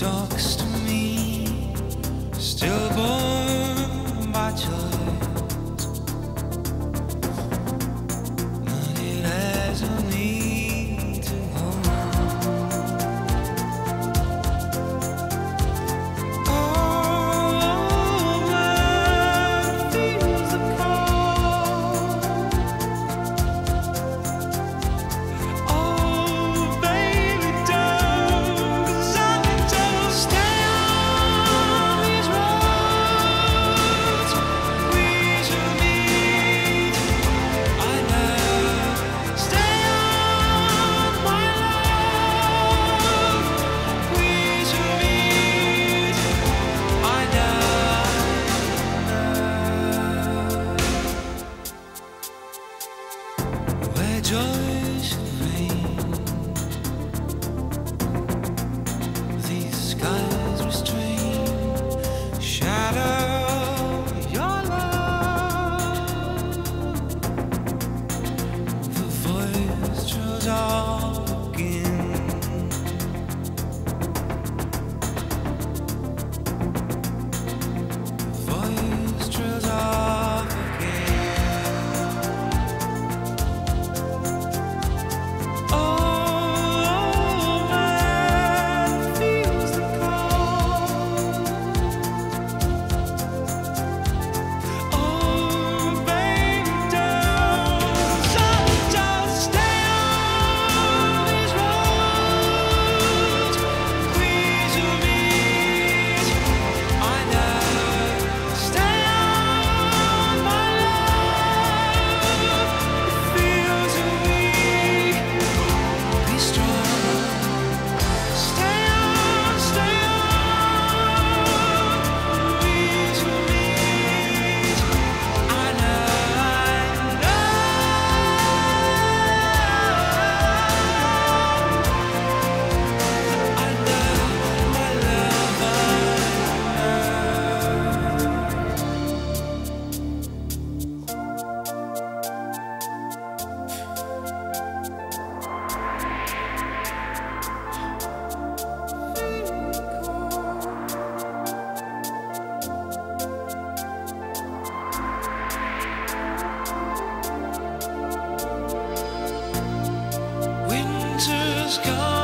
talks to me, stillborn by choice, but it has a need to hold oh, man feels the call. Oh, baby, don't, 'cause I don't stay on these roads. We should meet, I know. Stay on, my love. We should meet, I know. Where joy should reign, these skies restrain. Shadow your love. The voice trails off again. The voice trails off again. Oh, man feels the call. Oh, baby, don't just stay on these roads. We should meet, I know. Stay on, my love. It feels so weak. Be strong. Stay on, stay on. We should meet, I know, I know. I know, my love, winter's gone.